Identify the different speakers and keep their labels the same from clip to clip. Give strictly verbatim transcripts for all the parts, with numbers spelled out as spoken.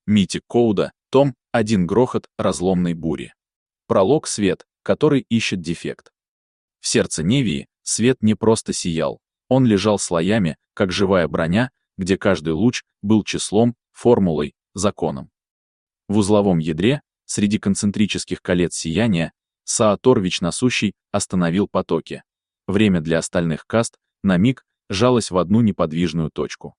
Speaker 1: Митик Коуда, том один грохот разломной бури. Пролог свет, который ищет дефект. В сердце Невии свет не просто сиял, он лежал слоями, как живая броня, где каждый луч был числом, формулой, законом. В узловом ядре, среди концентрических колец сияния, Саатор Вечносущий остановил потоки. Время для остальных каст на миг жалось в одну неподвижную точку.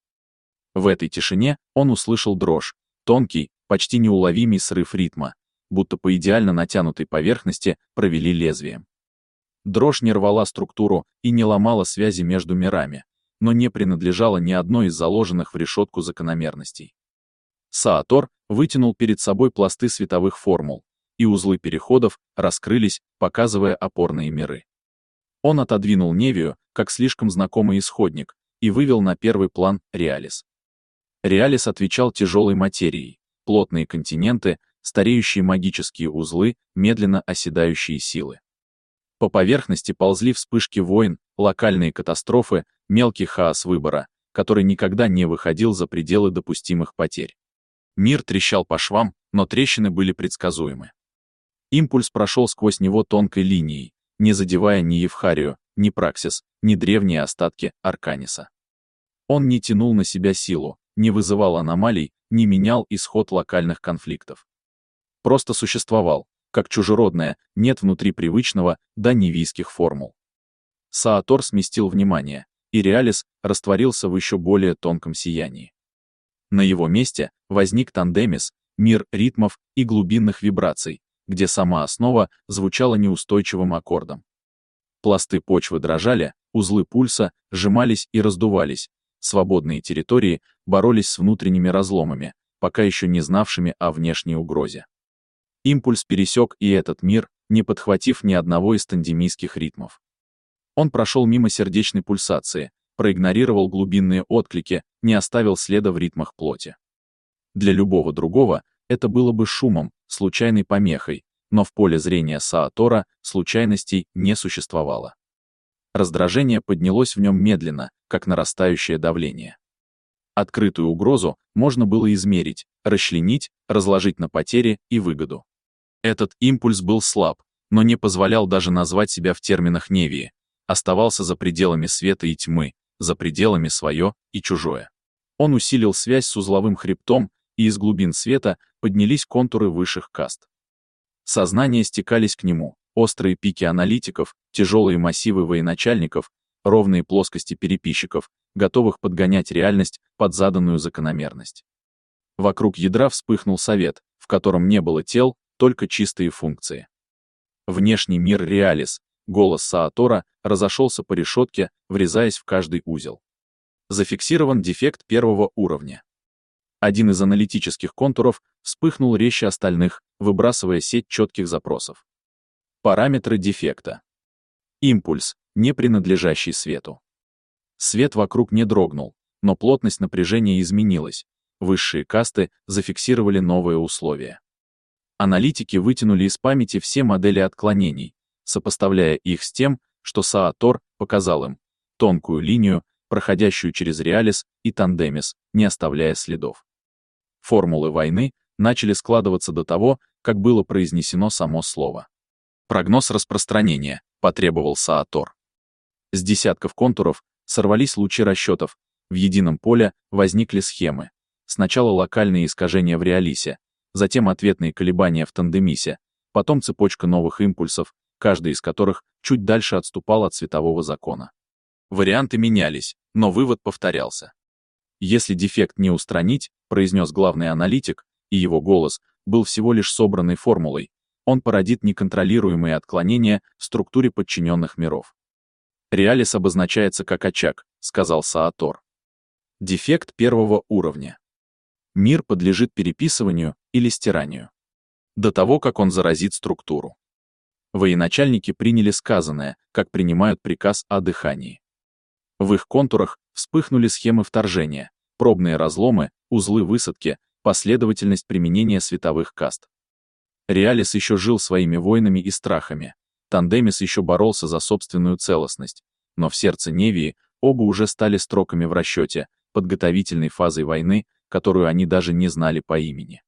Speaker 1: В этой тишине он услышал дрожь, тонкий, почти неуловимый срыв ритма, будто по идеально натянутой поверхности провели лезвием. Дрожь не рвала структуру и не ломала связи между мирами, но не принадлежала ни одной из заложенных в решетку закономерностей. Саатор вытянул перед собой пласты световых формул, и узлы переходов раскрылись, показывая опорные миры. Он отодвинул Невию, как слишком знакомый исходник, и вывел на первый план Реалис. Реалис отвечал тяжелой материей, плотные континенты, стареющие магические узлы, медленно оседающие силы. По поверхности ползли вспышки войн, локальные катастрофы, мелкий хаос выбора, который никогда не выходил за пределы допустимых потерь. Мир трещал по швам, но трещины были предсказуемы. Импульс прошел сквозь него тонкой линией, не задевая ни Евхарию, ни Праксис, ни древние остатки Арканиса. Он не тянул на себя силу, не вызывал аномалий, не менял исход локальных конфликтов. Просто существовал, как чужеродное, нет внутри привычного, до невийских формул. Саатор сместил внимание, и Реалис растворился в еще более тонком сиянии. На его месте возник Тандемис, мир ритмов и глубинных вибраций, где сама основа звучала неустойчивым аккордом. Пласты почвы дрожали, узлы пульса сжимались и раздувались, свободные территории боролись с внутренними разломами, пока еще не знавшими о внешней угрозе. Импульс пересек и этот мир, не подхватив ни одного из тандемийских ритмов. Он прошел мимо сердечной пульсации, проигнорировал глубинные отклики, не оставил следа в ритмах плоти. Для любого другого это было бы шумом, случайной помехой, но в поле зрения Саатора случайностей не существовало. Раздражение поднялось в нем медленно, как нарастающее давление. Открытую угрозу можно было измерить, расчленить, разложить на потери и выгоду. Этот импульс был слаб, но не позволял даже назвать себя в терминах Невии, оставался за пределами света и тьмы, за пределами свое и чужое. Он усилил связь с узловым хребтом, и из глубин света поднялись контуры высших каст. Сознания стекались к нему, острые пики аналитиков, тяжелые массивы военачальников, ровные плоскости переписчиков, готовых подгонять реальность под заданную закономерность. Вокруг ядра вспыхнул совет, в котором не было тел, только чистые функции. Внешний мир Реалис, голос Саатора, разошелся по решетке, врезаясь в каждый узел. Зафиксирован дефект первого уровня. Один из аналитических контуров вспыхнул резче остальных, выбрасывая сеть четких запросов. Параметры дефекта. Импульс, не принадлежащий свету. Свет вокруг не дрогнул, но плотность напряжения изменилась. Высшие касты зафиксировали новые условия. Аналитики вытянули из памяти все модели отклонений, сопоставляя их с тем, что Саатор показал им, тонкую линию, проходящую через Реалис и Тандемис, не оставляя следов. Формулы войны начали складываться до того, как было произнесено само слово. Прогноз распространения, потребовал Саатор. С десятков контуров сорвались лучи расчетов, в едином поле возникли схемы. Сначала локальные искажения в Реалисе, затем ответные колебания в Тандемисе, потом цепочка новых импульсов, каждый из которых чуть дальше отступал от светового закона. Варианты менялись, но вывод повторялся. Если дефект не устранить, произнес главный аналитик, и его голос был всего лишь собранной формулой, он породит неконтролируемые отклонения в структуре подчиненных миров. Реалис обозначается как очаг, сказал Саатор. Дефект первого уровня. Мир подлежит переписыванию или стиранию. До того, как он заразит структуру. Военачальники приняли сказанное, как принимают приказ о дыхании. В их контурах вспыхнули схемы вторжения, пробные разломы, узлы высадки, последовательность применения световых каст. Реалис еще жил своими войнами и страхами, Тандемис еще боролся за собственную целостность, но в сердце Невии оба уже стали строками в расчете, подготовительной фазой войны, которую они даже не знали по имени.